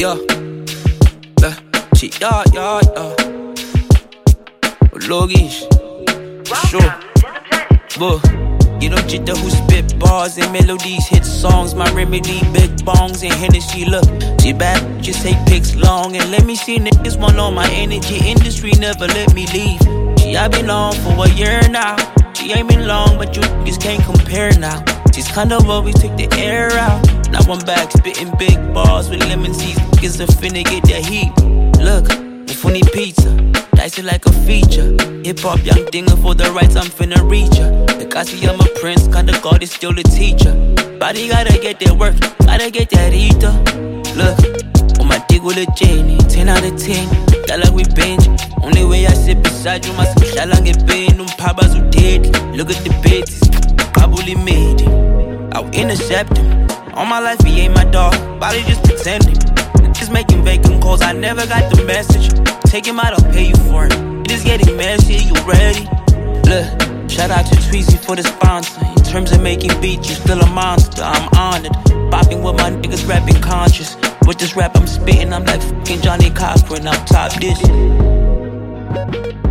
Yeah, yeah. Logisch, sure. Whoa. You know Jitta who spit bars and melodies, hit songs, my remedy, big bongs and Hennessy. Look, she bad, just take pics long and let me see niggas want all my energy. Industry never let me leave. I've been on for a year now. She ain't been long, but you niggas can't compare now. She's kind of always took the air out. Now I'm back spitting big bars with lemon seeds. Niggas are finna get that heat. Look, funny pizza, dice it like a feature. Hip hop, young dinger for the rights, I'm finna reach ya. Like I see I'm a prince, kinda God is still a teacher. Body gotta get that work, gotta get that ether. Look, on my dick with a Jenny, 10 out of 10. Got like we binge. Only way I sit beside you, my social lang get paid. Papas who did. Look at the bits, probably made it. I'll intercept him. All my life he ain't my dog, body just pretending. Just making vacant calls, I never got the message. Take him out, I'll pay you for it. It is getting messy, you ready? Look, shout out to Tweezy for the sponsor. In terms of making beats, you still a monster, I'm honored. Bopping with my niggas, rapping conscious. With this rap I'm spitting, I'm like fucking Johnny Cochran, I'm top this.